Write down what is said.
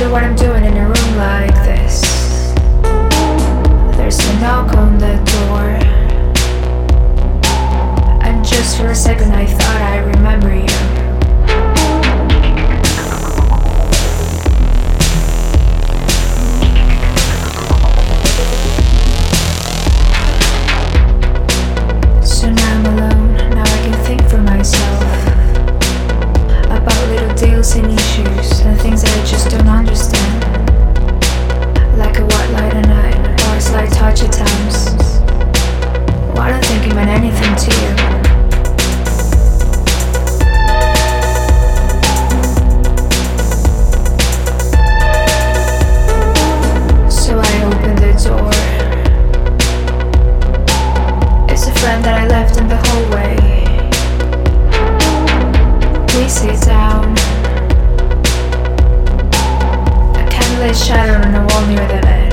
what I'm doing in a room like this. There's a knock on the door, and just for a second I thought I remember you. So now I'm alone, now I can think for myself about little deals and issues and things that I just don't understand. Like a white light at night, or a slight touch at times. Well, I don't think it meant anything to you. So I opened the door. It's a friend that I left in the hallway. We sit down. A candlelit shadow on the wall near the bed.